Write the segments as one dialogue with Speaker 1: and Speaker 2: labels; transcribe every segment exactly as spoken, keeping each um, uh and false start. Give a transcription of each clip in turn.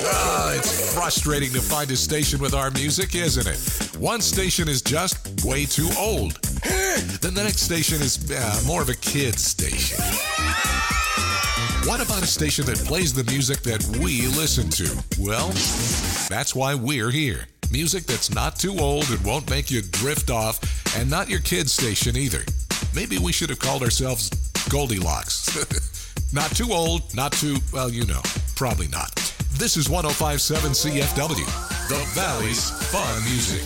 Speaker 1: Ah, it's frustrating to find a station with our music, isn't it? One station is just way too old. Then the next station is uh, more of a kid's station. What about a station that plays the music that we listen to? Well, that's why we're here. Music that's not too old and won't make you drift off, and not your kid's station either. Maybe we should have called ourselves Goldilocks. Not too old, not too, well, you know, probably not. This is one oh five point seven C F W, the Valley's Fun Music.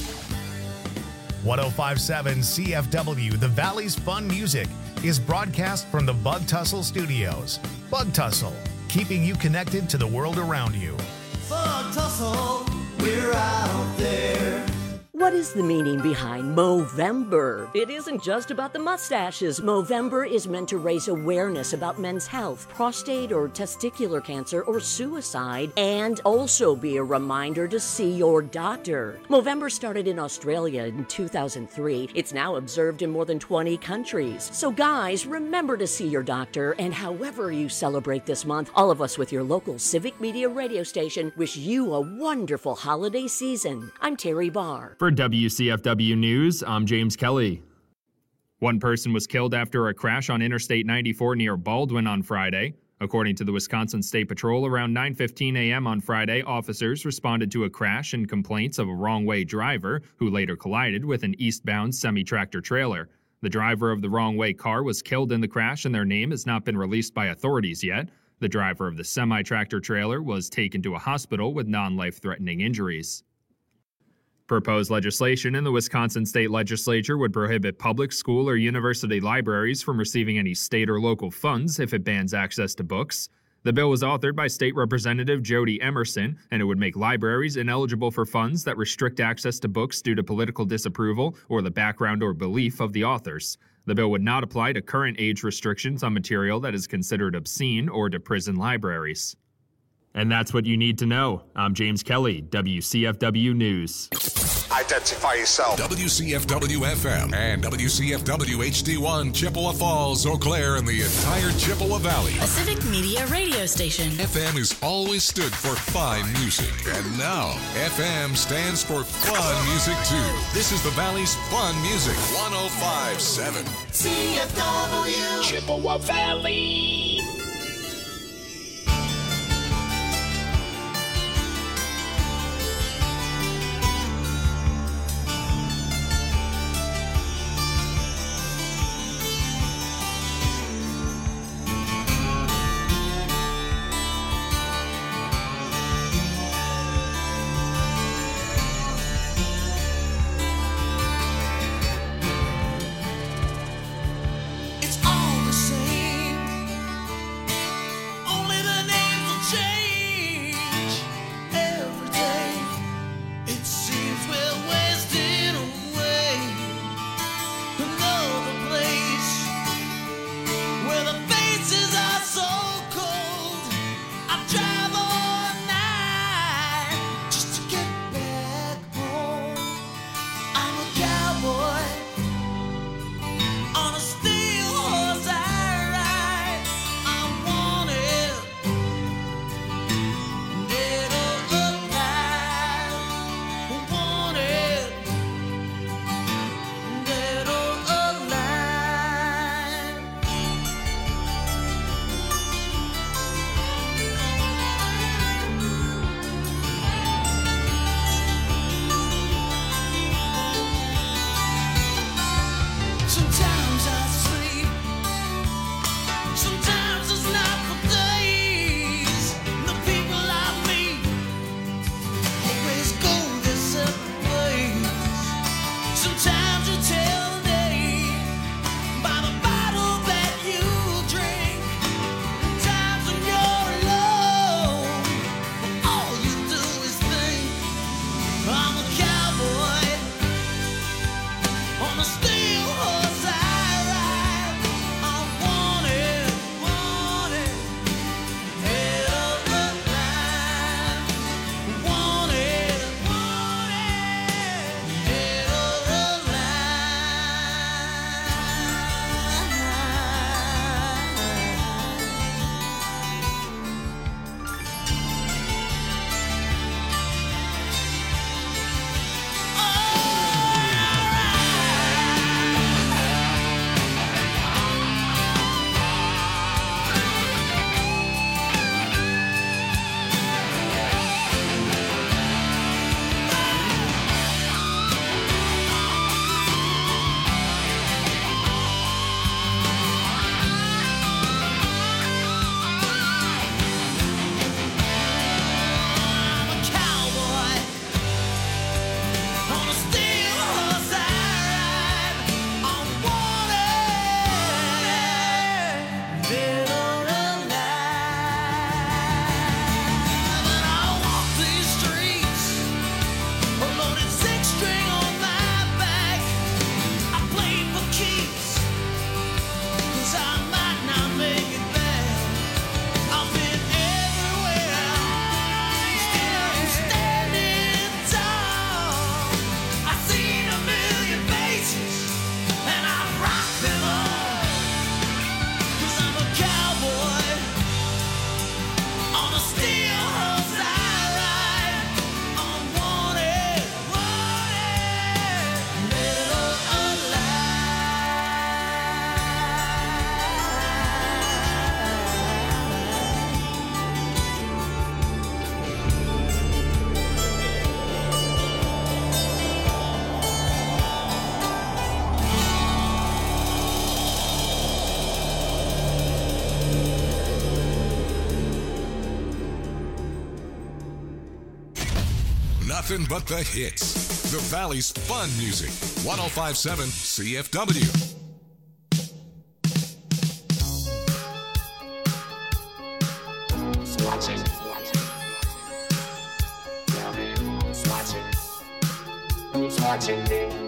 Speaker 2: one oh five point seven C F W, the Valley's Fun Music, is broadcast from the Bug Tussle Studios. Bug Tussle, keeping you connected to the world around you.
Speaker 3: Bug Tussle, we're out there.
Speaker 4: What is the meaning behind Movember? It isn't just about the mustaches. Movember is meant to raise awareness about men's health, prostate or testicular cancer, or suicide, and also be a reminder to see your doctor. Movember started in Australia in two thousand three. It's now observed in more than twenty countries. So guys, remember to see your doctor, and however you celebrate this month, all of us with your local Civic Media radio station wish you a wonderful holiday season. I'm Terry Barr.
Speaker 5: For W C F W News, I'm James Kelly. One person was killed after a crash on Interstate ninety-four near Baldwin on Friday. According to the Wisconsin State Patrol, around nine fifteen a.m. on Friday, officers responded to a crash and complaints of a wrong-way driver who later collided with an eastbound semi-tractor trailer. The driver of the wrong-way car was killed in the crash, and their name has not been released by authorities yet. The driver of the semi-tractor trailer was taken to a hospital with non-life-threatening injuries. Proposed legislation in the Wisconsin State Legislature would prohibit public school or university libraries from receiving any state or local funds if it bans access to books. The bill was authored by State Representative Jody Emerson, and it would make libraries ineligible for funds that restrict access to books due to political disapproval or the background or belief of the authors. The bill would not apply to current age restrictions on material that is considered obscene or to prison libraries. And that's what you need to know. I'm James Kelly, W C F W News.
Speaker 6: Identify yourself.
Speaker 1: W C F W F M and W C F W H D one, Chippewa Falls, Eau Claire, and the entire Chippewa Valley.
Speaker 7: A Civic Media radio station.
Speaker 1: F M has always stood for fine music, and now F M stands for fun music too. This is the Valley's Fun Music, one oh five point seven
Speaker 3: C F W,
Speaker 6: Chippewa Valley.
Speaker 1: Nothing but the hits. The Valley's fun music. one oh five point seven C F W.
Speaker 6: Who's watching? Who's watching? Who's watching me?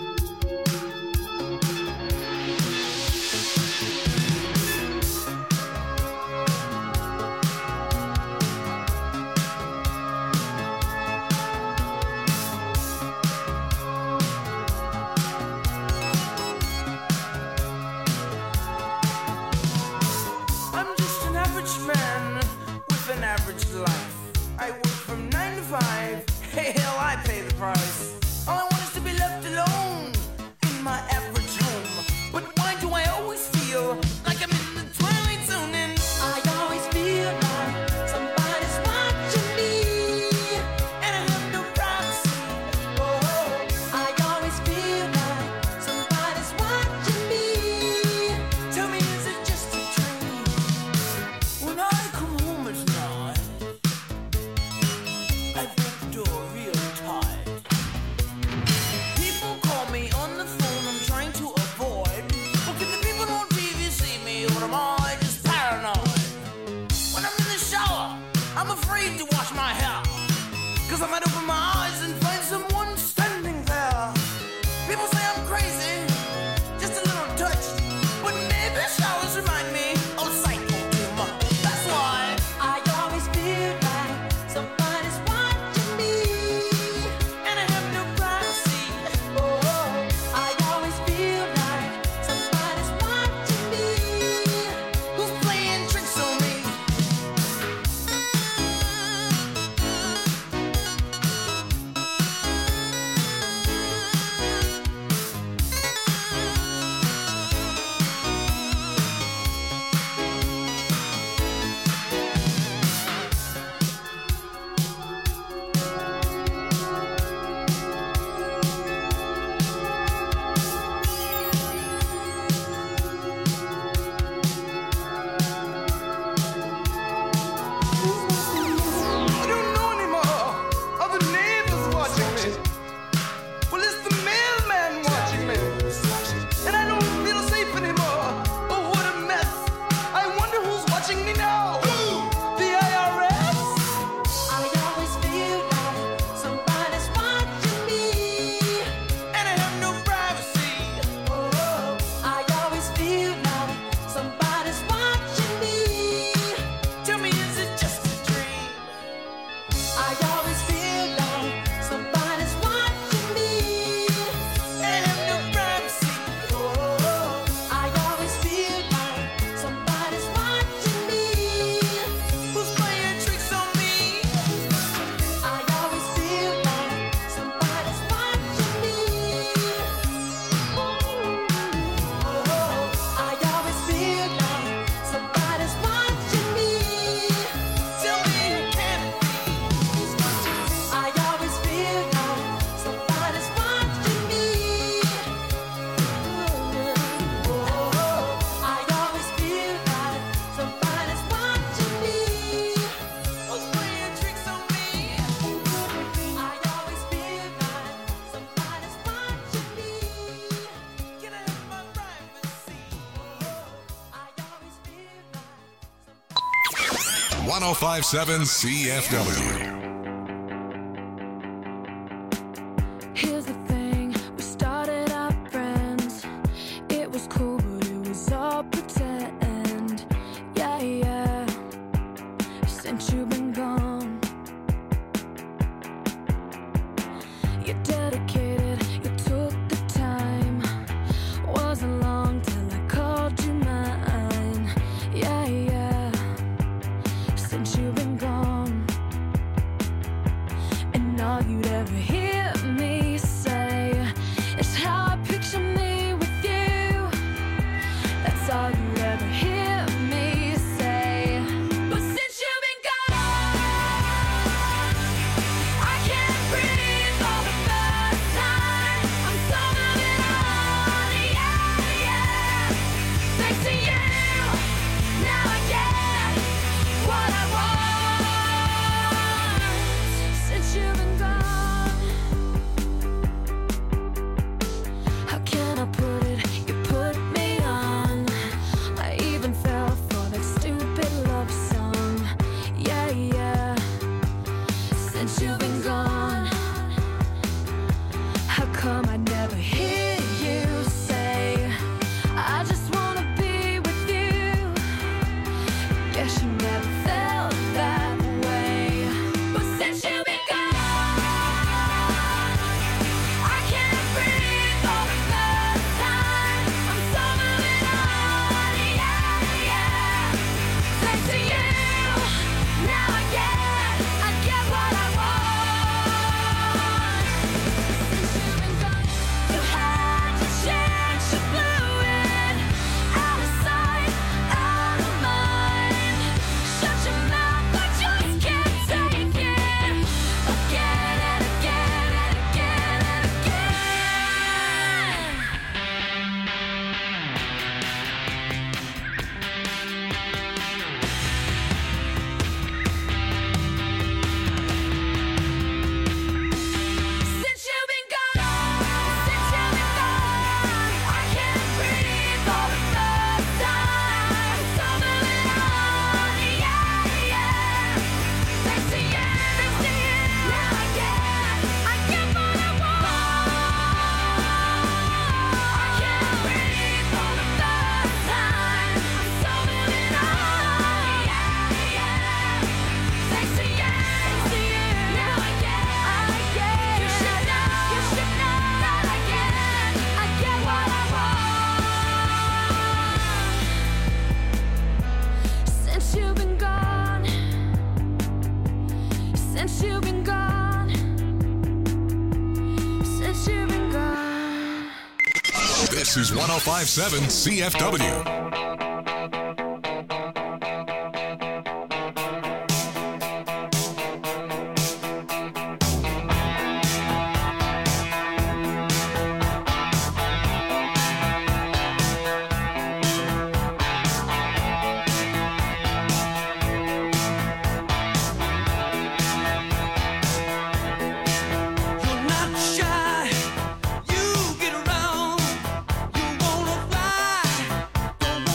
Speaker 1: one oh five point seven C F W.
Speaker 8: Here's the thing, we started out friends. It was cool, but it was all pretend. Yeah, yeah. Since you've been gone, you're dedicated, you took the time. Wasn't long till I called you mine. Yeah, yeah. Since you've been gone, since you've been gone. How come I never hear you say, I just wanna be with you? Guess you never felt that way. But since you've been gone, I can't breathe for the first time. I'm so moving on, yeah, yeah. Thanks to you, now I get, I get what I want. Since you've been gone, you had to change the fluid. Out of sight, out of mind. Shut your mouth, I just can't take it. Again and again and again and again. Since you've been gone, since you've been gone, I can't breathe for the first time. So moving on, yeah, yeah. Thanks to you, thanks to you, now I get, I get what I want. I can't breathe for the first time. I'm so moving on, yeah, yeah. Thanks to you, thanks to you, now I get, I get. You should know, you should know that I get, I get what I want. Since you've been gone, since you've been gone, since you've been gone.
Speaker 1: This is one oh five point seven C F W.
Speaker 3: You're not shy, you get around. You wanna fly, don't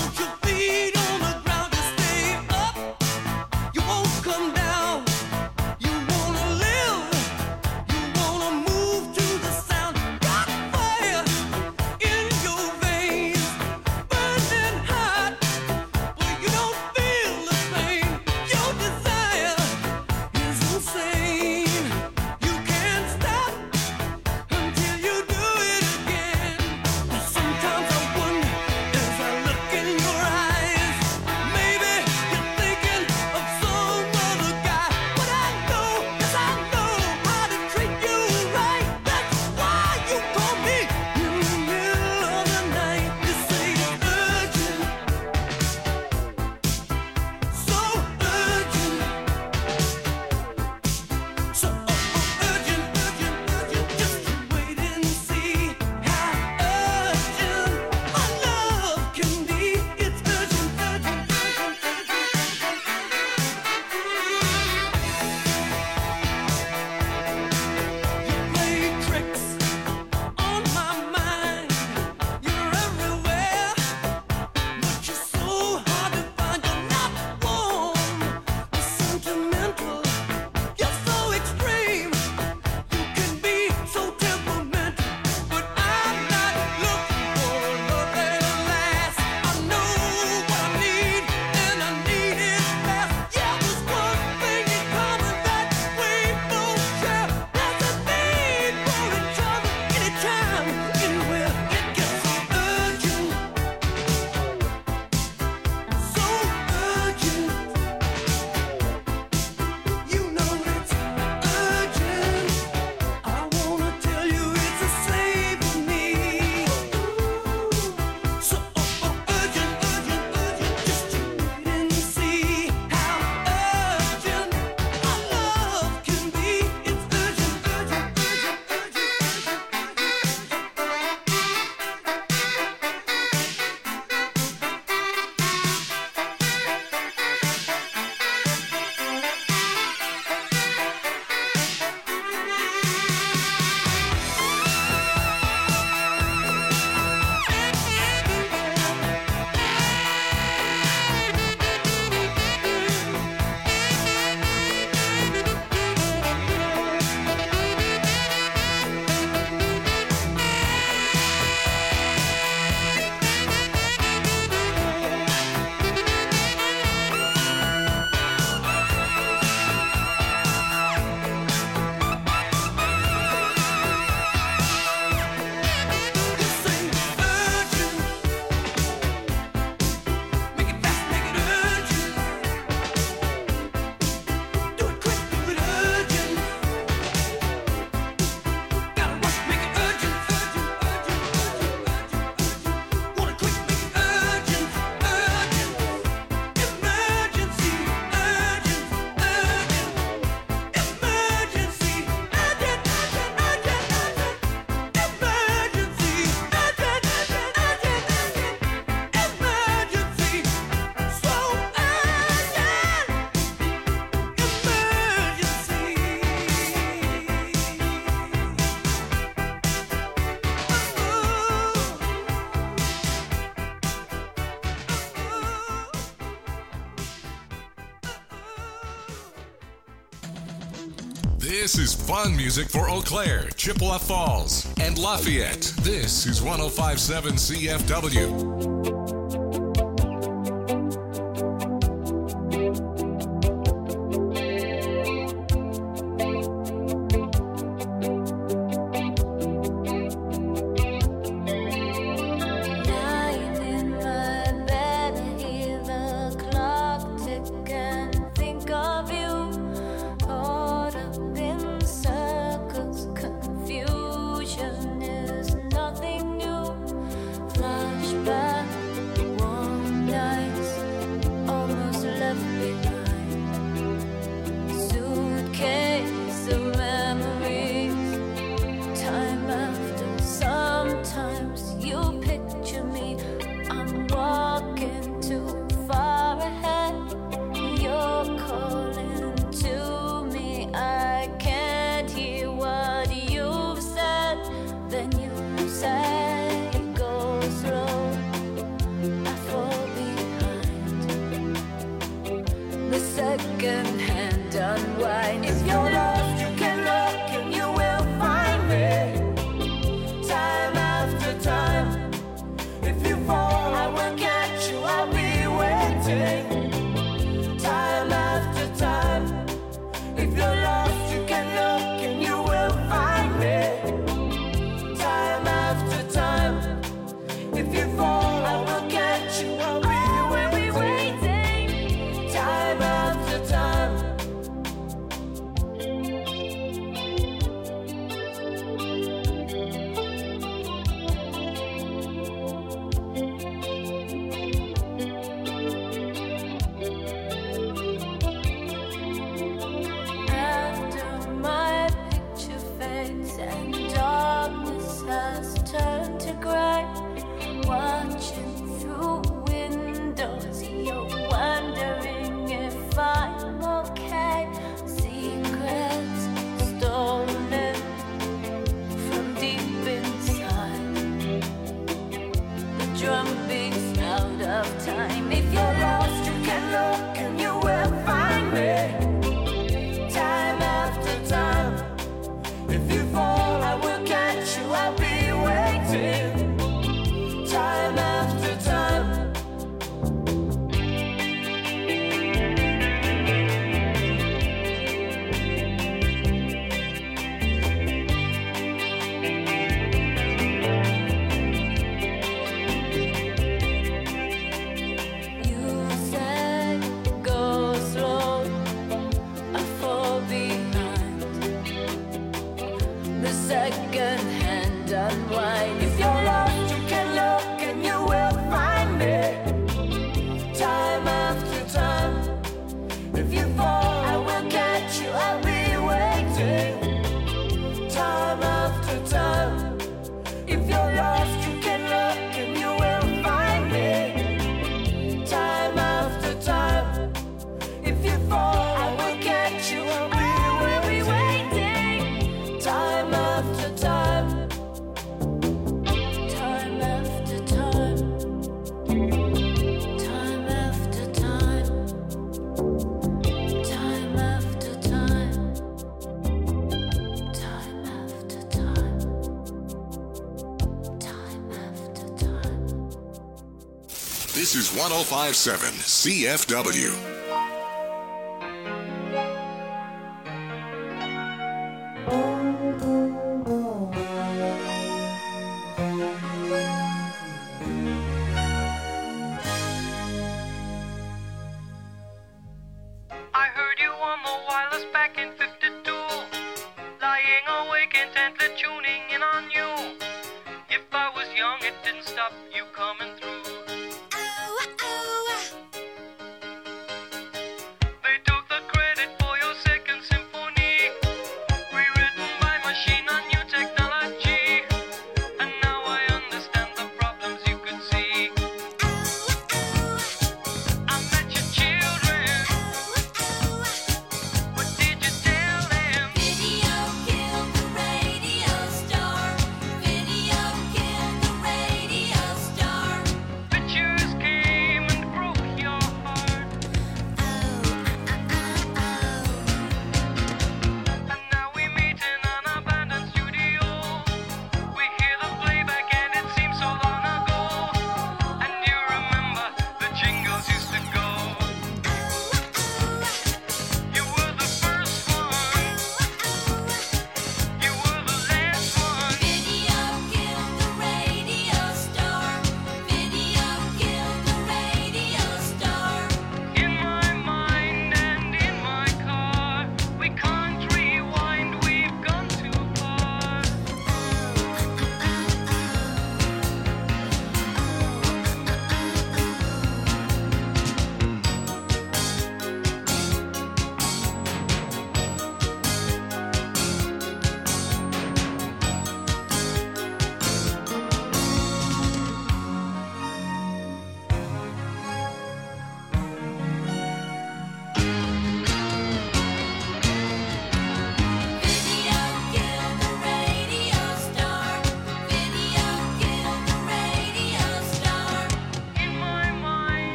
Speaker 1: This is fun music for Eau Claire, Chippewa Falls, and Lafayette. This is one oh five point seven C F W. This is one oh five point seven C F W.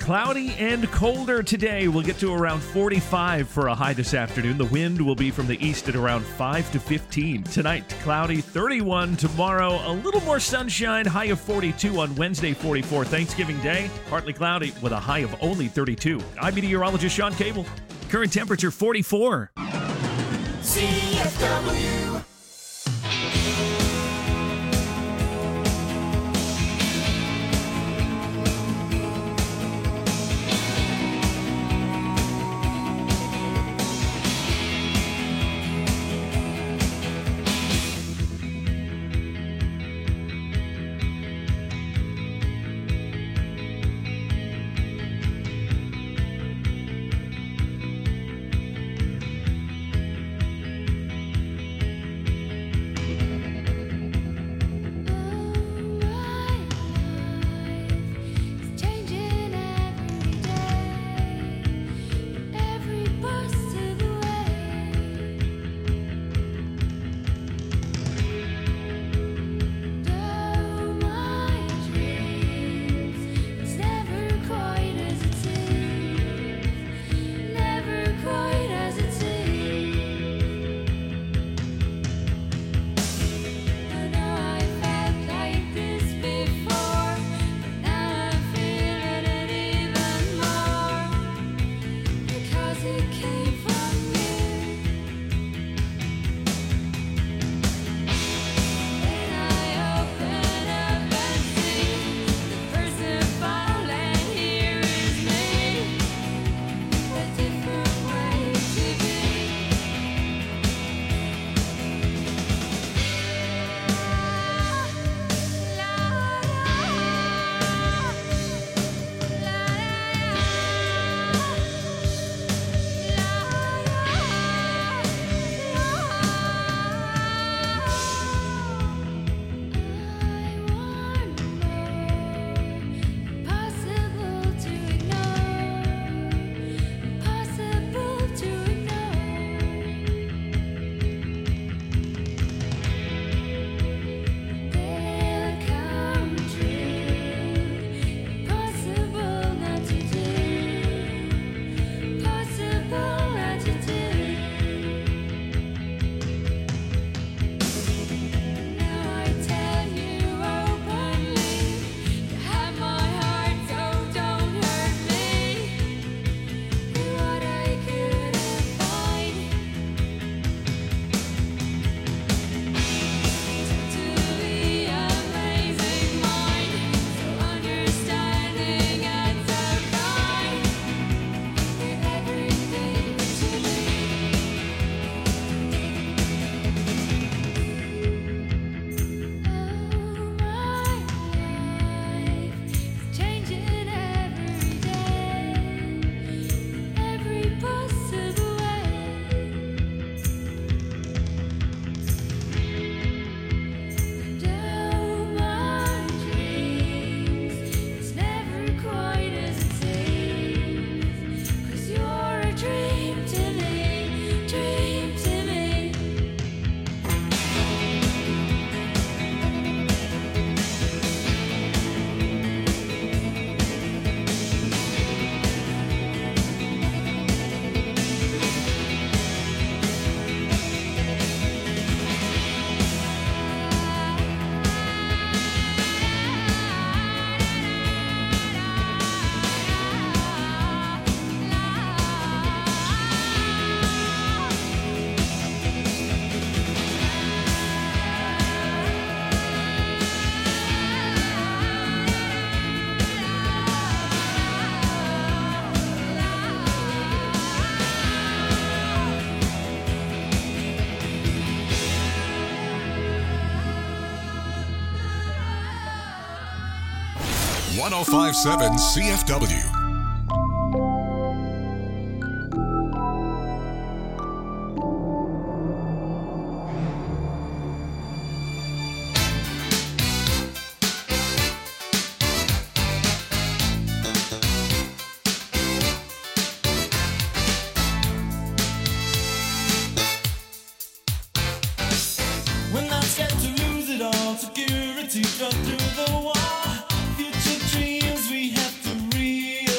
Speaker 9: cloudy and colder today. We'll get to around forty-five for a high this afternoon. The wind will be from the east at around five to fifteen. Tonight, cloudy, thirty-one. Tomorrow, a little more sunshine, high of forty-two. On Wednesday, forty-four. Thanksgiving Day, partly cloudy with a high of only thirty-two. I'm meteorologist Sean Cable. Current temperature forty-four.
Speaker 3: C F W.
Speaker 1: one oh five point seven C F W.
Speaker 3: We're not scared to lose it all. Security cut through the wall. Future dreams we have to realize.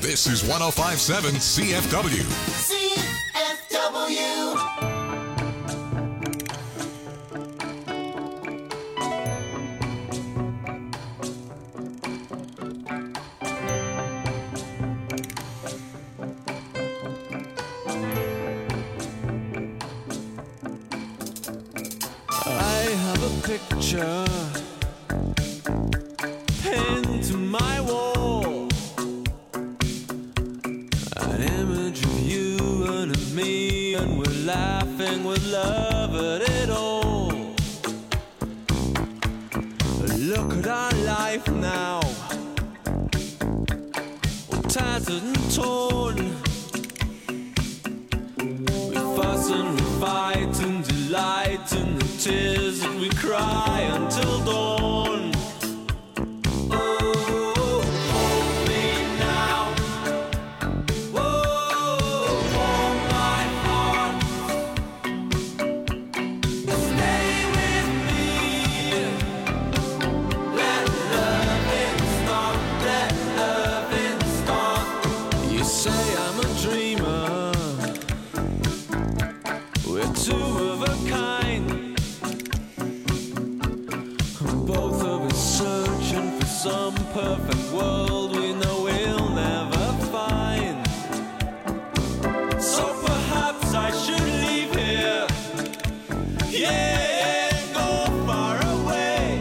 Speaker 1: This is one oh five point seven C F W.
Speaker 3: C F W.
Speaker 10: I have a picture pinned to my wall, an image of you and of me, and we're laughing with love at it all. Look at our life now, all tattered and torn. We fuss and we fight and delight in the tears that we cry until dawn. Oh, hold me now. Oh, hold my heart. Stay with me. Let loving start. Let loving start. You say I'm a dreamer. We're two of a kind. Both of us searching for some perfect world we know we'll never find. So perhaps I should leave here, yeah, and go far away.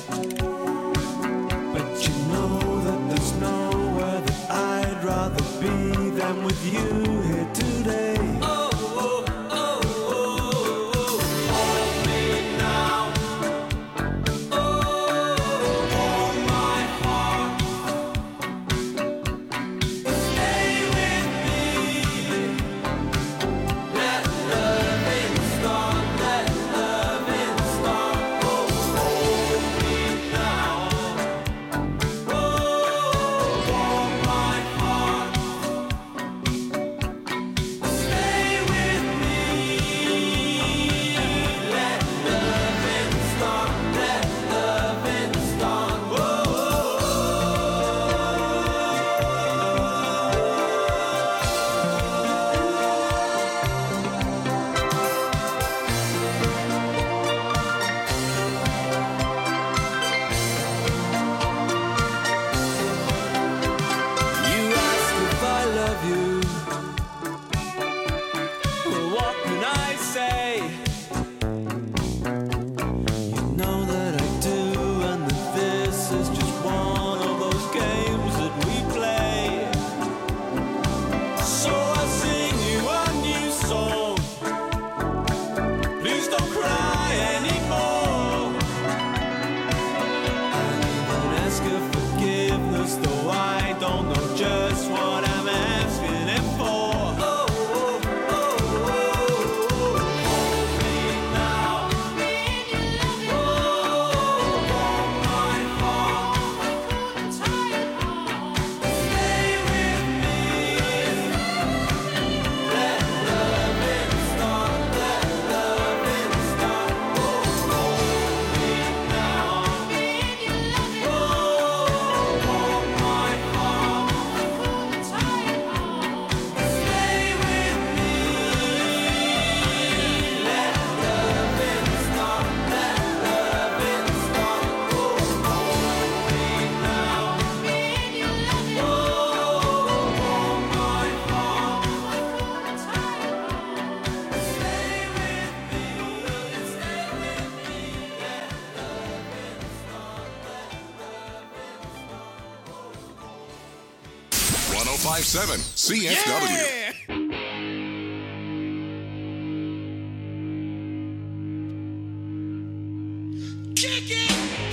Speaker 10: But you know that there's nowhere that I'd rather be than with you here today. Oh, oh, oh, oh, oh. Hold me now. Oh, hold my heart. Stay with me. Let loving start. Let loving start. Oh, hold me now. Oh, hold my heart. Stay with me. Let loving start. Let loving start. You ask if I love you. Well, what can I say? You know that I do, and that this is just one of those games that we play. So I sing you a new song. Please don't cry anymore. I even ask your forgiveness, though I don't know just what I'm asking it for. Oh, oh, oh, oh, oh. Hold me now. Oh, hold my heart. Stay with me. Let loving start. Let loving start. Oh, hold me now. Oh, hold my heart. Stay with me. Let loving start. Let loving start. Oh, hold me now. Oh, hold my heart. Stay with me. Stay with me. Let loving start.
Speaker 1: one oh five point seven C F W.
Speaker 3: Kick it!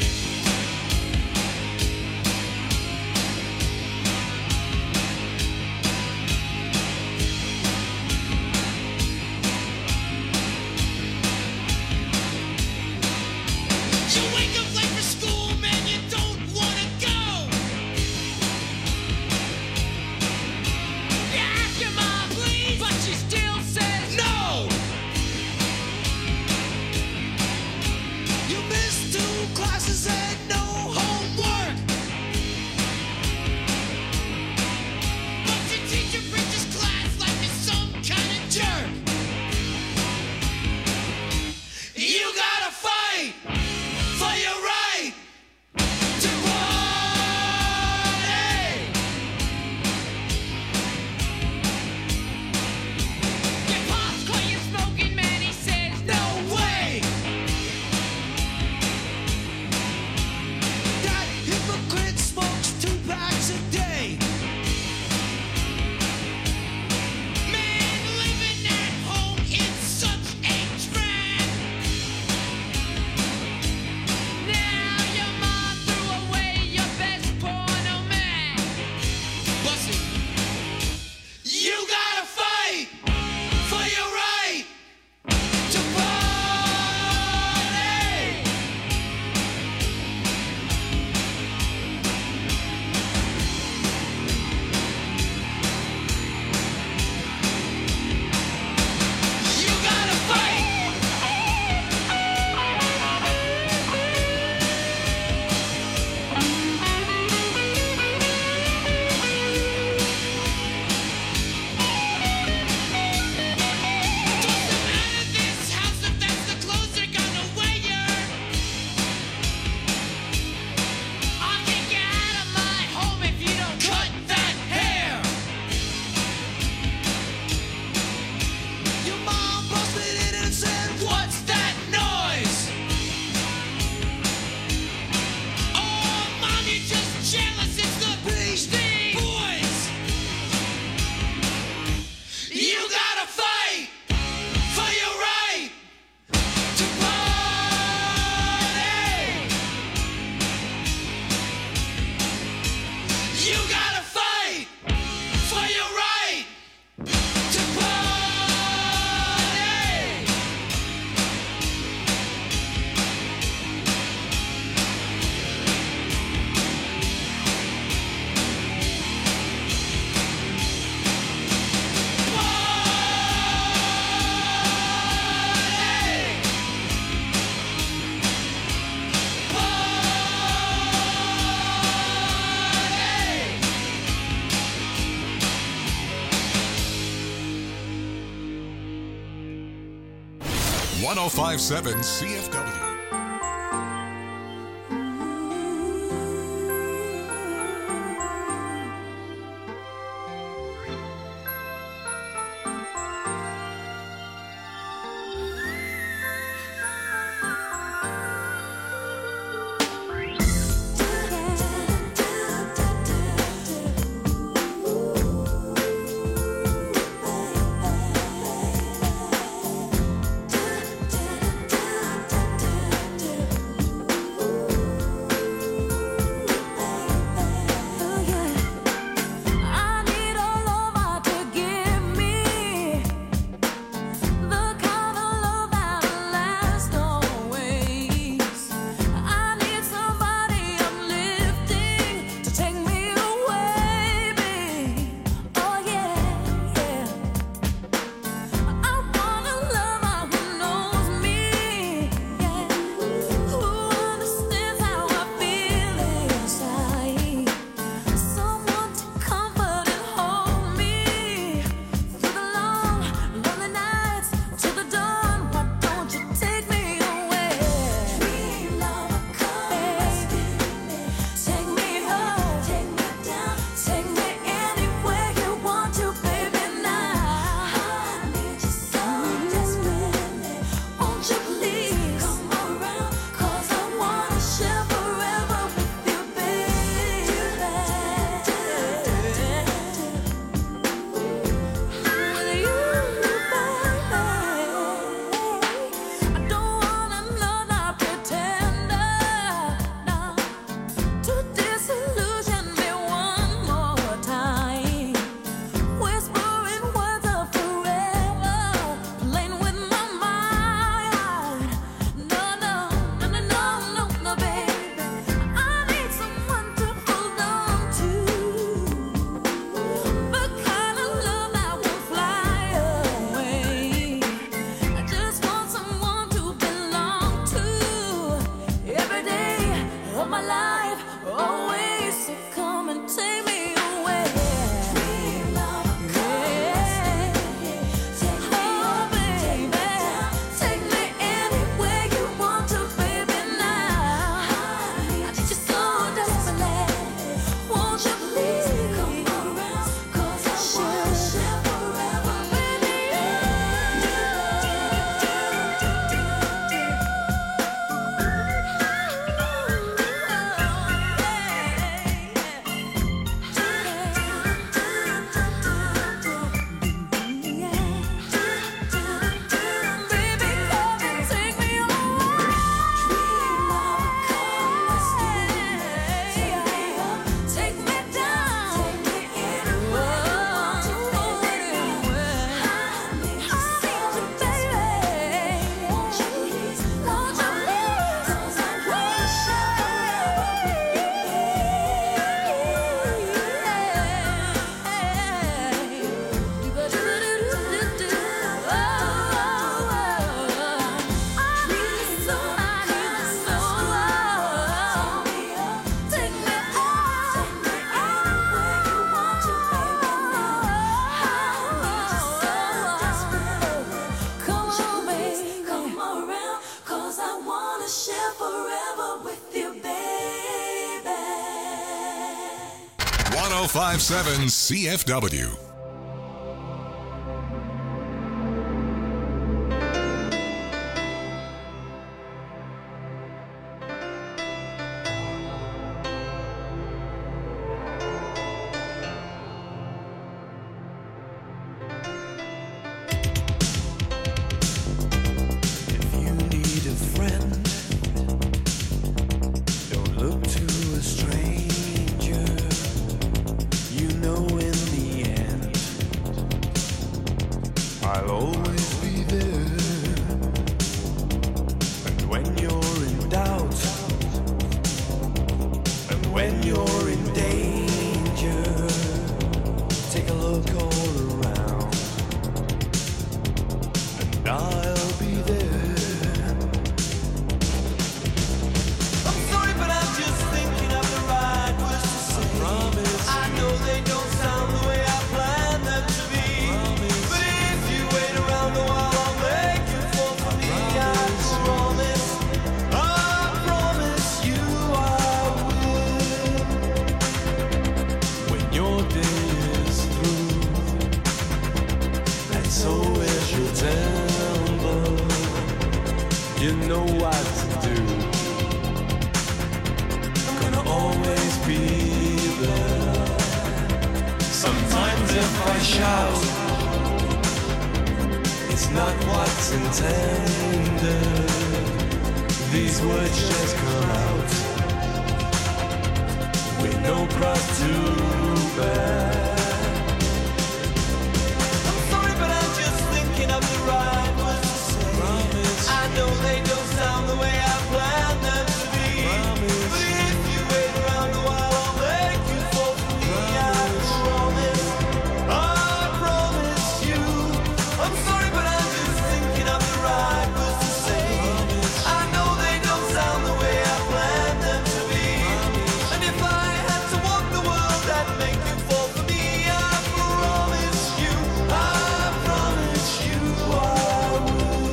Speaker 3: You wake up late for school, man, you don't wanna go. You ask your mom You gotta fight for your right to party.
Speaker 1: one oh five point seven C F W. one oh five point seven C F W.
Speaker 10: Don't look to a stranger. know what to do. I'm gonna always be there. Sometimes if I shout, it's not what's intended. These words just come out with no cross to bear. I'm sorry, but I'm just thinking of the right words to say. Promise. I know they don't sound the way I planned them to be. Promise. But if you wait around a while, I'll make you fall for me. I promise. I promise you. I'm sorry, but I'm just thinking of the right words to say. Promise. I know they don't sound the way I planned them to be. Promise. And if I had to walk the world, I'd make you fall for me. I promise you. I promise you I would.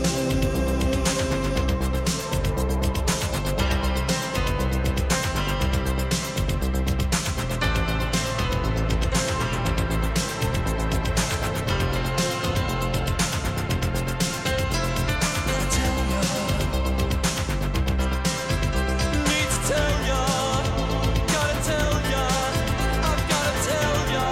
Speaker 10: Need to tell ya, gotta tell ya, I've gotta tell ya.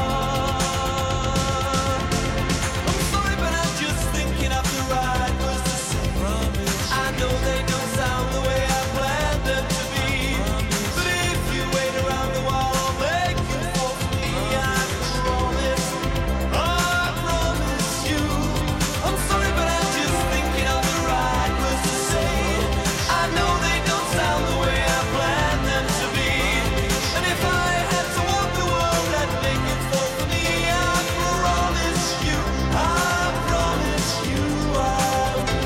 Speaker 10: I'm sorry, but I'm just thinking of the right words to say. Promise. I know they don't sound the way I planned them to be. Promise. But if you wait around a while, I'll make you fall for me. I promise. I promise you. I'm sorry, but I'm just thinking of the right words to say. I know they don't sound the way I planned them to be. And if I had to walk the world, I'd make it fall for me. I promise you. I promise you I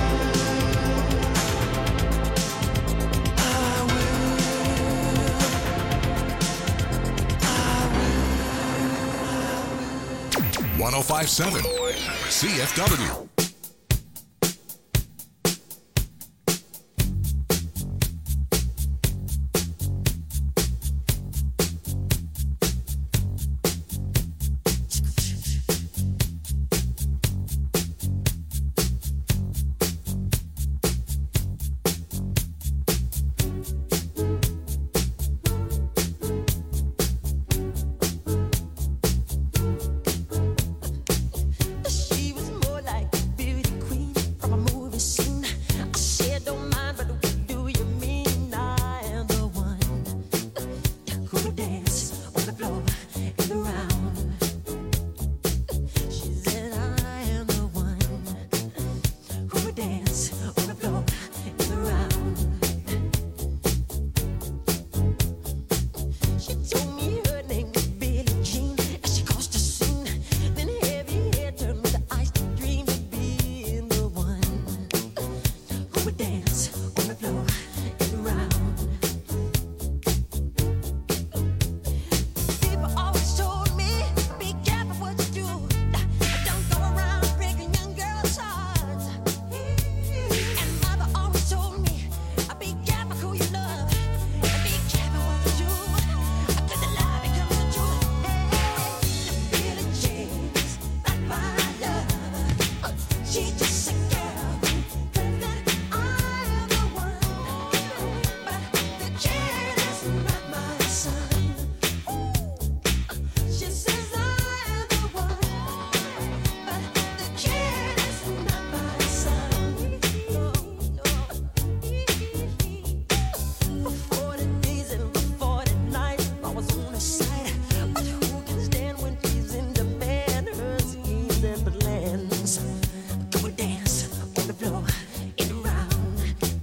Speaker 1: one oh five point seven C F W.
Speaker 11: She was more like a beauty queen from a movie scene. I said, don't mind, but what do you mean? I am the one who would dance on the floor in the round. She said, I am the one who would dance on the floor in the round. She told me her name was Billie Jean as she crossed the scene. Then heavy hair turned with the ice to dream of being the one who would dance on the floor and around. People always told me, be careful what you do. Don't go around breaking young girls' hearts. And mother always told me, be careful who you love. And be careful what you do. Cause the lie becomes the truth. Hey, Billie Jean's not my love. She just a girl who claims that I am the one. But the kid is not my son. She says I am the one. But the kid is not my son. For forty days and for forty nights, I was on her side. But who can stand when she's in demand? Her schemes and plans. Go and dance on the floor in the round.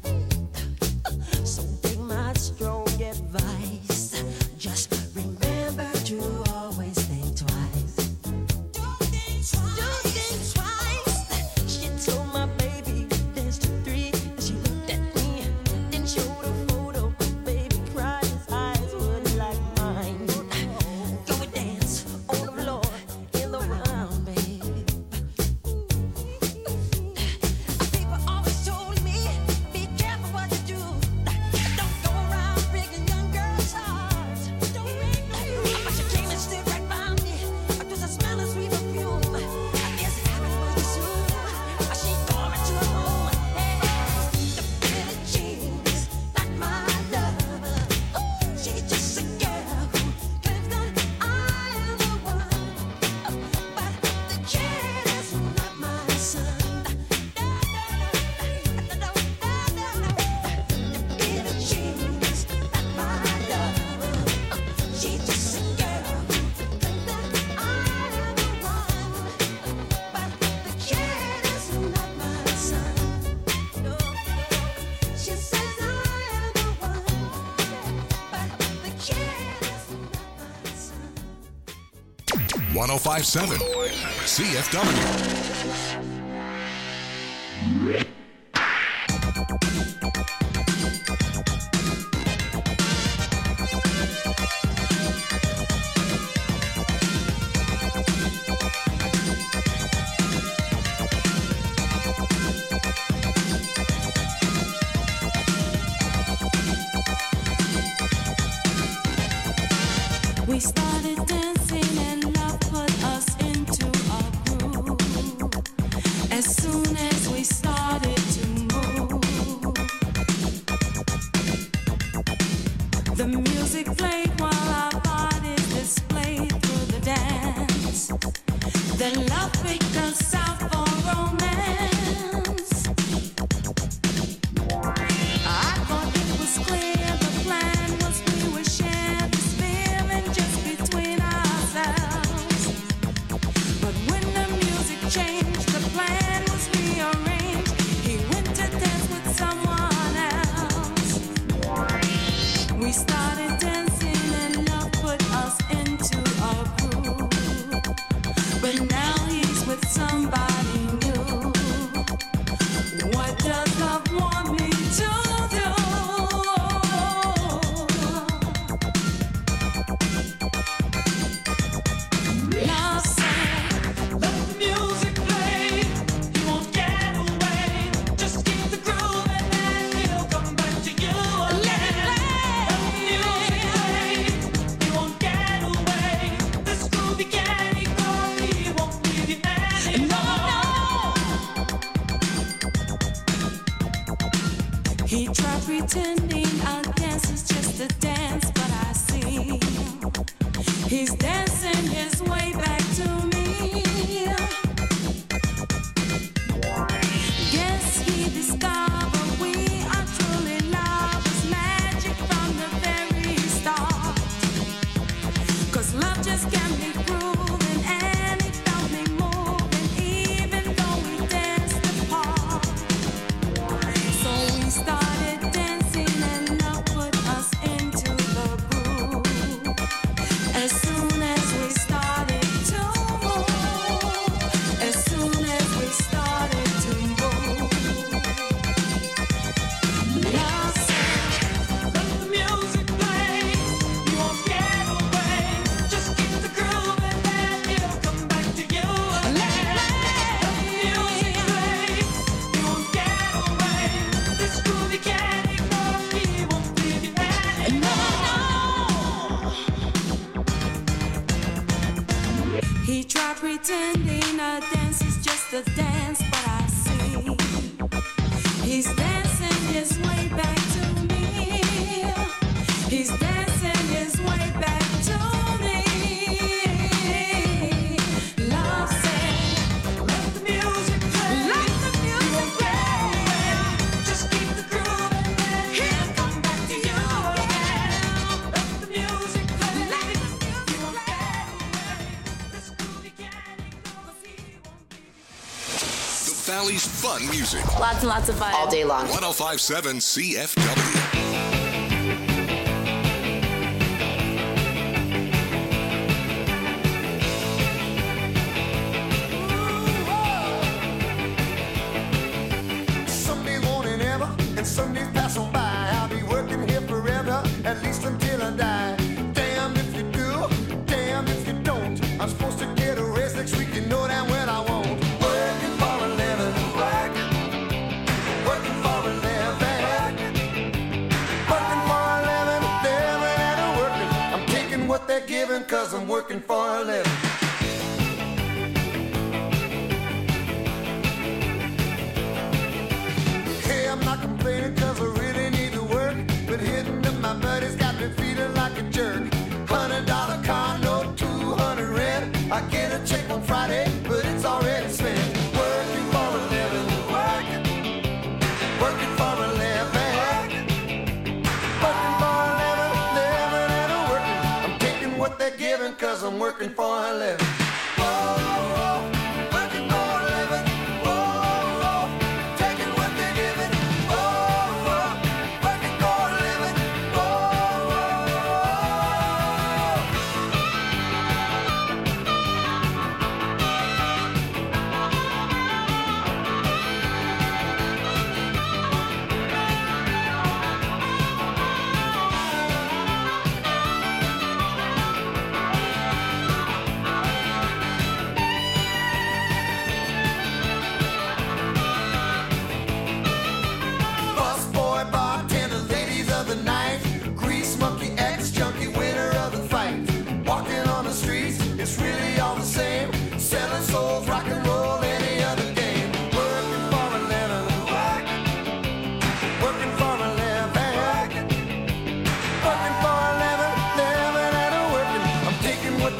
Speaker 11: So take my strong advice. Just remember to always think twice. Don't think twice. She told my baby dance to three. And she looked at me, then showed a photo. Baby cried, his eyes were like mine.
Speaker 1: one oh five point seven C F W.
Speaker 8: We started dancing and love put us into a groove. As soon as we started to move, the music played while our bodies displayed through the dance. Then love picked us out for romance. I thought it was clear the plan was we would share this feeling just between ourselves. But when the music changed, the plan was rearranged. He went to dance with someone else. We started dancing and love put us into a groove. But now he's with somebody new. What does love want me to do? Love said,
Speaker 10: Let the music play. You won't get away. Just keep the groove and then he'll come back to you again. Let the music play. You won't get away. This groovy candy girl, he won't leave you anymore.
Speaker 8: He tried pretending our dance is just a dance, but I see he's dancing his way back to me. Guess he discovered we are truly lovers, magic from the very start. 'Cause love just can be proven, and it felt me moving, even though we danced apart. So we started dancing and love put us into the groove. As soon as we started to move, as soon as we started to move, love said,
Speaker 10: Let the music play. You won't get away. Just keep the groove and then he'll come back to you again. Let the music play. You won't get away. This groovy candy girl, he won't leave you anymore.
Speaker 8: he tried pretending a dance is just a dance, but I see he's dancing his way back to me. He's dancing his way back to me. Love said,
Speaker 10: Let the music play.
Speaker 8: let the music play.
Speaker 10: Just keep the groove and then he'll come back to you again. Let the music play. You won't get away. This groovy candy girl, he won't leave you.
Speaker 1: The Valley's fun music.
Speaker 12: Lots and lots of fun. All day long.
Speaker 1: one oh five point seven C F W.
Speaker 13: Someday won't it ever, and somedays pass on by. I'll be working here forever, at least until I die. Damn if you do, damn if you don't. I'm supposed to get a raise next week, you know damn well I won't. Working for a living, working, working for a living, working for a living, living and a working. I'm taking what they're giving, 'cause I'm working for a living. Hey, I'm not complaining 'cause I really need to work, but hitting up my buddies got me feeling like a jerk. Hundred dollar car note, two hundred rent. I get a check on Friday, but it's already spent. Working for a living, working, working for a living, working for a living, living and a working. I'm taking what they're giving 'cause I'm working for a living. Whoa, working for a living. Whoa, taking what they're giving. Whoa, working for a living. Whoa.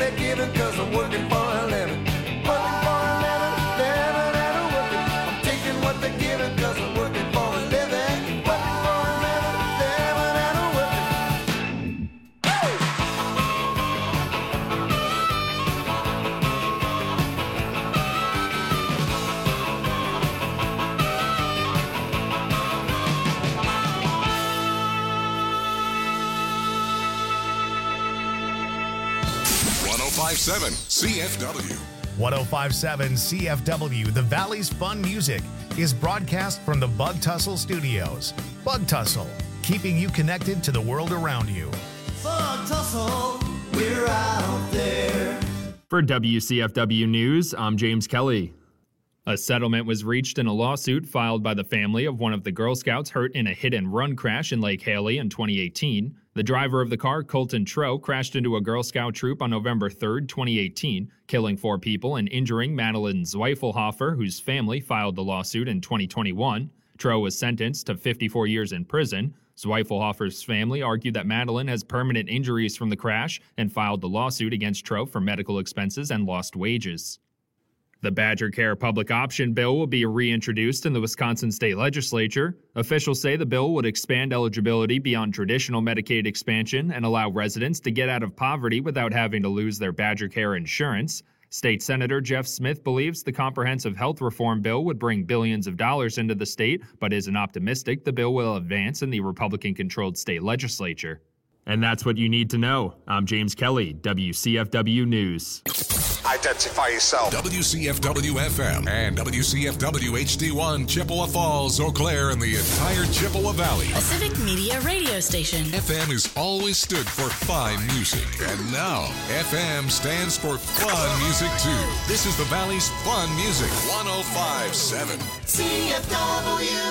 Speaker 13: they're giving, cause I'm working for a living. Working for a living, living and a working. I'm taking what they're giving, cause I'm working for a living. Working for a living, living and a working.
Speaker 1: one oh five point seven C F W.
Speaker 2: one oh five point seven C F W, the Valley's Fun Music, is broadcast from the Bug Tussle Studios. Bug Tussle, keeping you connected to the world around you.
Speaker 10: Bug Tussle, we're out there.
Speaker 5: For W C F W News, I'm James Kelly. A settlement was reached in a lawsuit filed by the family of one of the Girl Scouts hurt in a hit-and-run crash in Lake Haley in twenty eighteen. The driver of the car, Colton Troe, crashed into a Girl Scout troop on November third, twenty eighteen, killing four people and injuring Madeline Zweifelhofer, whose family filed the lawsuit in twenty twenty-one. Troe was sentenced to fifty-four years in prison. Zweifelhofer's family argued that Madeline has permanent injuries from the crash and filed the lawsuit against Troe for medical expenses and lost wages. The Badger Care Public Option Bill will be reintroduced in the Wisconsin State Legislature. Officials say the bill would expand eligibility beyond traditional Medicaid expansion and allow residents to get out of poverty without having to lose their Badger Care insurance. State Senator Jeff Smith believes the comprehensive health reform bill would bring billions of dollars into the state, but isn't optimistic the bill will advance in the Republican-controlled state legislature. And that's what you need to know. I'm James Kelly, W C F W News.
Speaker 1: Identify yourself. W C F W F M and W C F W H D one, Chippewa Falls, Eau Claire, and the entire Chippewa Valley.
Speaker 7: A civic media radio station.
Speaker 1: F M has always stood for fine music, and now F M stands for fun music too. This is the Valley's Fun Music, one oh five point seven
Speaker 10: C F W.